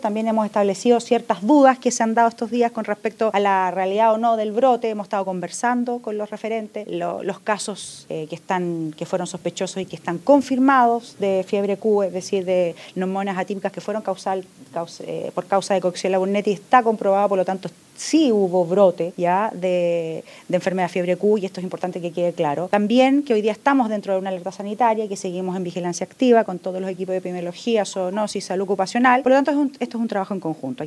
También hemos establecido ciertas dudas que se han dado estos días con respecto a la realidad o no del brote. Hemos estado conversando con los referentes, los casos que fueron sospechosos y que están confirmados de fiebre Q, es decir, de neumonías atípicas que fueron por causa de Coxiella burnetii, está comprobado, por lo tanto sí hubo brote ya de enfermedad de fiebre Q, y esto es importante que quede claro. También que hoy día estamos dentro de una alerta sanitaria, que seguimos en vigilancia activa con todos los equipos de epidemiología, zoonosis, salud ocupacional. Por lo tanto, esto es un trabajo en conjunto.